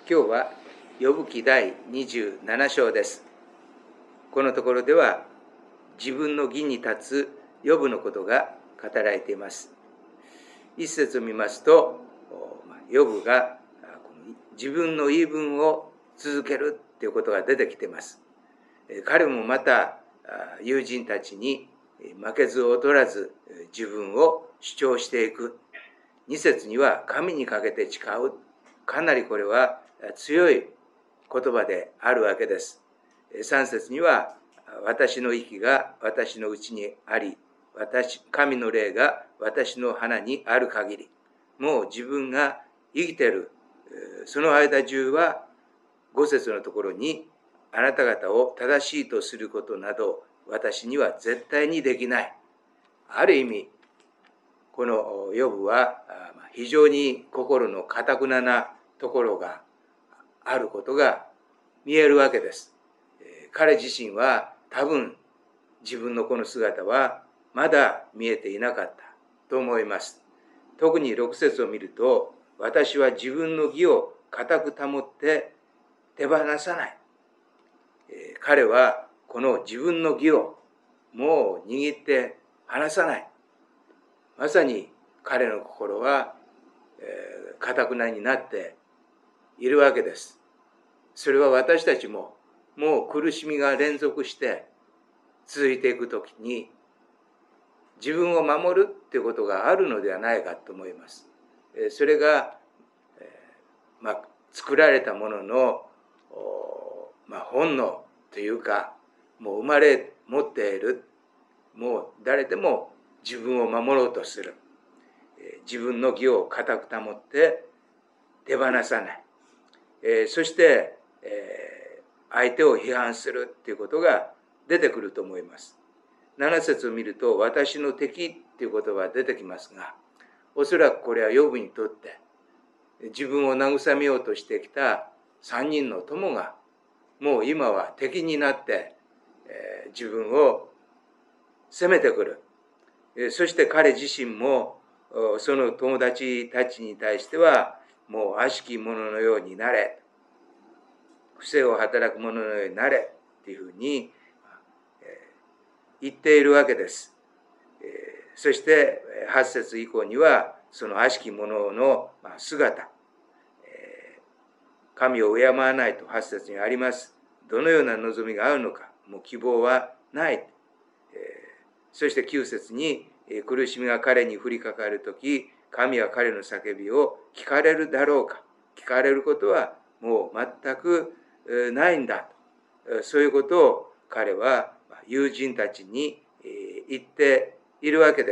今日はヨブ記第27章です。このところでは自分の義に立つヨブのことが語られています。一節を見ますと、ヨブが自分の言い分を続けるということが出てきています。彼もまた友人たちに負けず劣らず自分を主張していく。二節には神にかけて誓う。かなりこれは強い言葉であるわけです。三節には私の息が私のうちにあり、神の霊が私の鼻にある限り、もう自分が生きているその間中は、五節のところにあなた方を正しいとすることなど私には絶対にできない。ある意味このヨブは非常に心の堅くななところがあることが見えるわけです。彼自身は多分自分のこの姿はまだ見えていなかったと思います。特に6節を見ると、私は自分の義を固く保って手放さない。彼はこの自分の義をもう握って離さない。まさに彼の心は堅くなになっているわけです。それは私たちももう苦しみが連続して続いていくときに自分を守るということがあるのではないかと思います。それが、作られたものの、本能というか、もう生まれ持っている、もう誰でも自分を守ろうとする、自分の義を固く保って手放さない、そして相手を批判するということが出てくると思います。7節を見ると、私の敵という言葉が出てきますが、おそらくこれはヨブにとって自分を慰めようとしてきた3人の友がもう今は敵になって、自分を責めてくる。そして彼自身もその友達たちに対してはもう悪しき者のようになれ、不正を働く者のようになれというふうに言っているわけです。そして8節以降にはその悪しき者の姿、神を敬わないと8節にあります。どのような望みがあるのか、もう希望はない。そして9節に苦しみが彼に降りかかるとき、神は彼の叫びを聞かれるだろうか。聞かれることはもう全くないんだ。そういうことを彼は友人たちに言っているわけです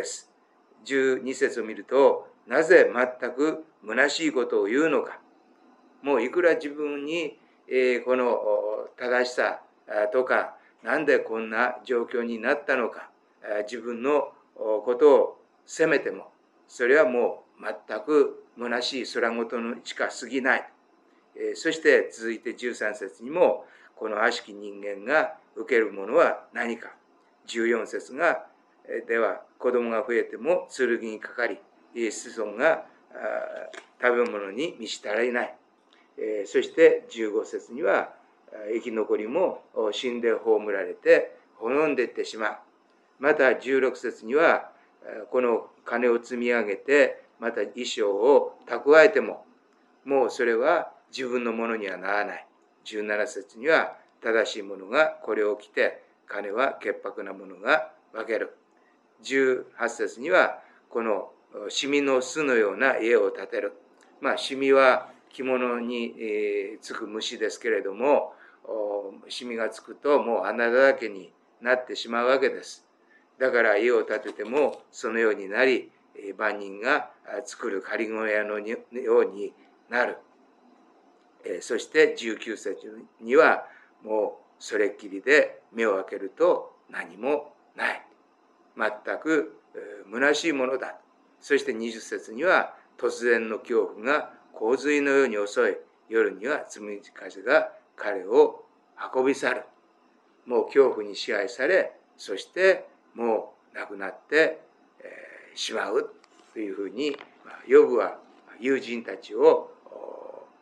。12節を見ると、なぜ全く虚しいことを言うのか。もういくら自分にこの正しさとか、なんでこんな状況になったのか、自分のことを責めても、それはもう全く虚しい空言のしか過ぎない。そして続いて13節にも、この悪しき人間が受けるものは何か。14節が、では子供が増えても剣にかかり、子孫が食べ物に満ち足りない。そして15節には、生き残りも死んで葬られて滅んでいってしまう。また16節には、この金を積み上げて、また衣装を蓄えても、もうそれは自分のものにはならない。17節には、正しいものがこれを着て、金は潔白なものが分ける。18節には、このシミの巣のような家を建てる。シミは着物につく虫ですけれども、シミがつくともう穴だらけになってしまうわけです。だから家を建ててもそのようになり、万人が作る仮小屋のようになる。そして19節には、もうそれっきりで目を開けると何もない。全く虚しいものだ。そして20節には、突然の恐怖が洪水のように襲い、夜にはつむじ風が彼を運び去る。もう恐怖に支配され、そしてもう亡くなってしまうというふうに、ヨブは友人たちを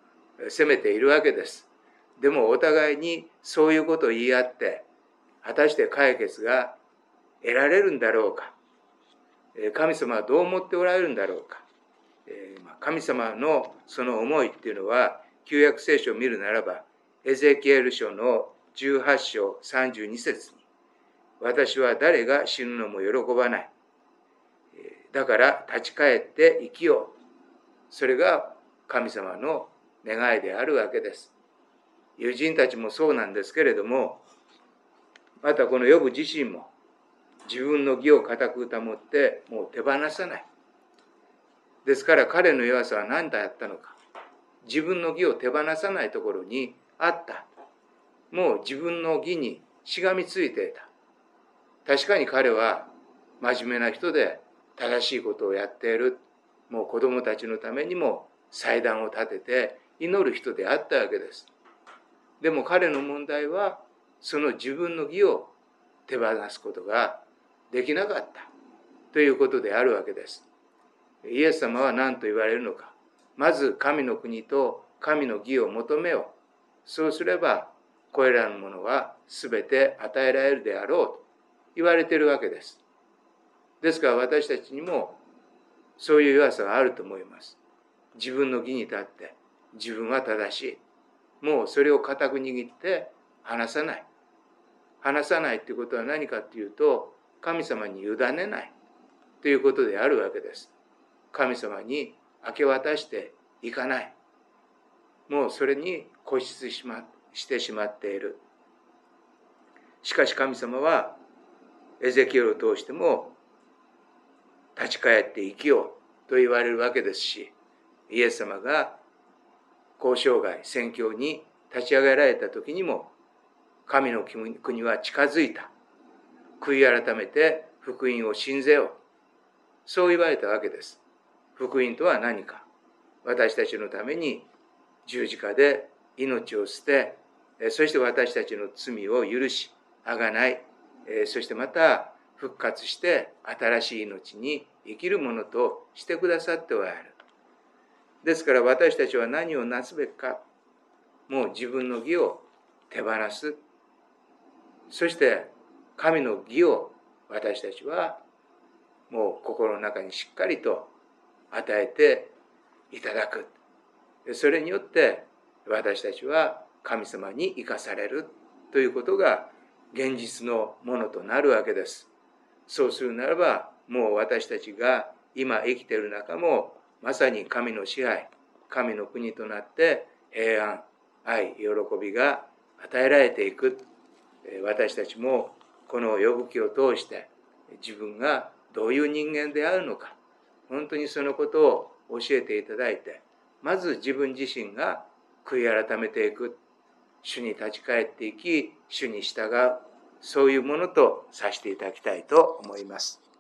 責めているわけです。でもお互いにそういうことを言い合って、果たして解決が得られるんだろうか。神様はどう思っておられるんだろうか。神様のその思いっていうのは、旧約聖書を見るならば、エゼキエル書の18章32節に、私は誰が死ぬのも喜ばない。だから立ち返って生きよう。それが神様の願いであるわけです。友人たちもそうなんですけれども、またこのヨブ自身も自分の義を固く保ってもう手放さない。ですから彼の弱さは何だったのか。自分の義を手放さないところにあった。もう自分の義にしがみついていた。確かに彼は真面目な人で正しいことをやっている。もう子供たちのためにも祭壇を立てて祈る人であったわけです。でも彼の問題はその自分の義を手放すことができなかったということであるわけです。イエス様は何と言われるのか。まず神の国と神の義を求めよう。そうすればこれらのものは全て与えられるであろうと言われているわけです。ですから私たちにもそういう弱さがあると思います。自分の義に立って自分は正しい。もうそれを固く握って離さない。離さないということは何かというと、神様に委ねないということであるわけです。神様に明け渡していかない。もうそれに固執してしまっている。しかし神様はエゼキエルを通しても立ち返って生きようと言われるわけですし、イエス様が交渉外宣教に立ち上げられた時にも、神の国は近づいた。悔い改めて福音を信ぜよう。そう言われたわけです。福音とは何か。私たちのために十字架で命を捨て、そして私たちの罪を許し、贖い、そしてまた復活して新しい命に生きるものとしてくださっておられる。ですから私たちは何をなすべきか。もう自分の義を手放す。そして神の義を私たちはもう心の中にしっかりと与えていただく。それによって私たちは神様に生かされるということが現実のものとなるわけです。そうするならば、もう私たちが今生きている中もまさに神の支配、神の国となって平安、愛、喜びが与えられていく。私たちもこの呼ぶ記を通して自分がどういう人間であるのか、本当にそのことを教えていただいて、まず自分自身が悔い改めていく、主に立ち返っていき、主に従う、そういうものとさせていただきたいと思います。